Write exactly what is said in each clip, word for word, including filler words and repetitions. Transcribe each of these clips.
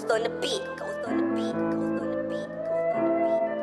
Ghost on the beat, ghost on the beat, ghost on the beat, ghost on the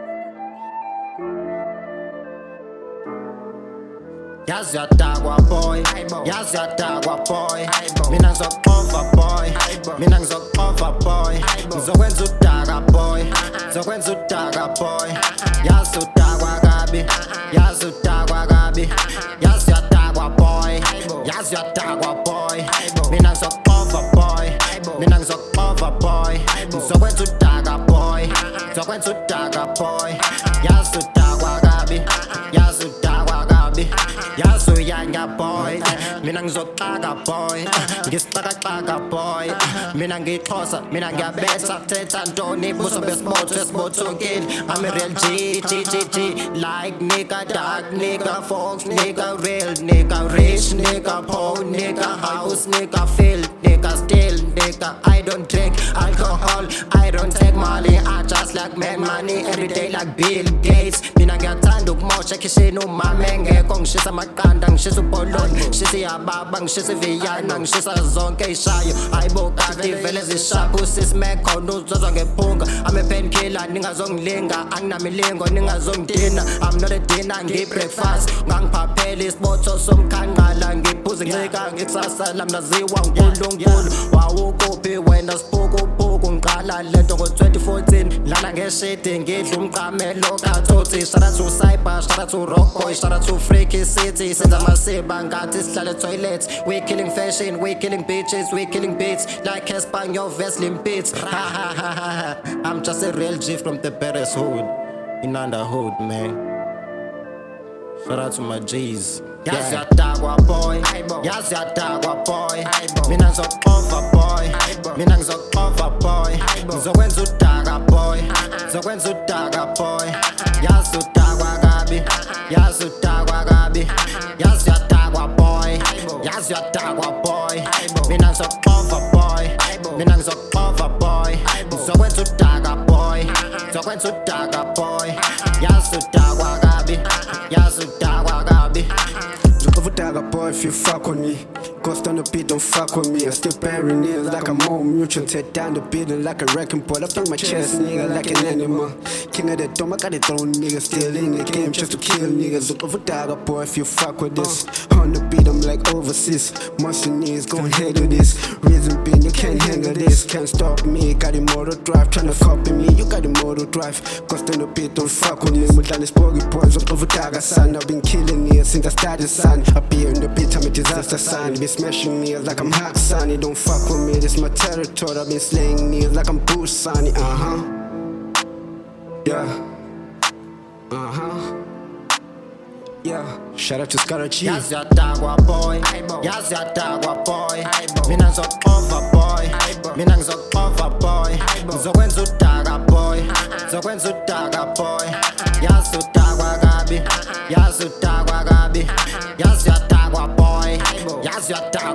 beat. Yazi yadakwa boy, yazi yadakwa boy. Mina ngizokuxova boy, mina ngizokuxova boy. Ngizokwenza udaka boy, ngizokwenza udaka boy. Yazi udakwa kabi, yazi udakwa kabi. Yazi yadakwa boy, yazi yadakwa boy. Mina ngizokuxova boy, mina ngizokuxova boy. Ngizokwenza udaka boy, ngizokwenza udaka boy. Yazi udakwa kabi, yazi udakwa kabi. Yazi uyanga boy, mina ngizoxaka boy. Ngisixakaxaka boy, mina ngixhosa, mina ngiyabetha. Thetha ntoni buso besibotho esibothokile. I'm a real G, G, G, G. Like nigga, dark nigga, folks nigga, real nigga, rich nigga, poor nigga, house nigga, field nigga, still nigga. I don't drink alcohol, I don't take money. I just like make money every day like Bill Gates. Mina ngiyathanda ukumosha khishini umama engekho. Ngishisa amaqanda, ngishisa uboloni, ngishisa iyababa, ngishisa iviyana, ngishisa zonke ey'shayo. Hayibo kanti vele zishapha usisimekhona uzozwa ngephunga. I'm a painkiller, ningazongilinga, anginamilingo, ningazongidina. I'm not a dinner, ngi-breakfast. Ngangiphaphela isibotho somkhanqala, ngiphuza ncika ngikusasa lami naziwa uNkulunkulu. Wawukuphi wena siphukuphuku, ngiqala lento ngo twenty fourteen. Lala ngeshidi ngidla umqamelo kaThotsi. Shout out to Cyber, shout out to Rockboy, shout out to Freaky City. Senza amasiba ngathi sihlale toilets. We killing fashion, we killing bitches, we killing beats like Espanol Vaseline beats. Ha ha ha ha. I'm just a real G from the Paris hood, in under hood, man. Shout out to my G's. Yazi yadakwa boy, yazi yadakwa boy. Mina ngizokuxova boy, mina ngizokuxova boy. Ngizokwenza udaka boy, ngizokwenza udaka boy. Yazi udakwa kabi, yazi udakwa kabi. Yazi yadakwa boy, yazi yadakwa boy. Mina ngizokuxova boy, mina ngizokuxova boy. Ngizokwenza udaka boy, ngizokwenza udaka boy. Yazi udakwa kabi, yazi udakwa kabi. Dagger boy, if you fuck with me, Ghost on the beat, don't fuck with me. I'm still bearing it like I'm old mutual. Tear down the building like a wrecking ball. Up on my chest, nigga, like an animal. King of the dome, I got it thrown, nigga. Still in the game just to kill niggas. Look over Dagger boy, if you fuck with this. On the beat, I'm like overseas. Monster knees, go and handle this. Reason being, you can't handle this. Can't stop me, got immortal drive. Tryna copy me, you got immortal drive. Ghost on the beat, don't fuck with me. Mudlan is bogey boys, look over Dagger, son. I've been killing it since I started, son. Appear in the beat, I'm a disaster, son. Be smashing nails like I'm Hack Sonny. Don't fuck with me, this my territory. I've been slaying nails like I'm Bruce Sonny. Uh huh. Yeah. Uh huh. Yeah. Shout out to Scarlet G. Yazi yadakwa boy, yazi yadakwa boy. Mina ngizokuxova boy, mina ngizokuxova boy. Ngizokwenza udaka boy, ngizokwenza udaka boy. Yazi udakwa kabi, yazi udakwa kabi. Yazi yadakwa boy, yazi yadakwa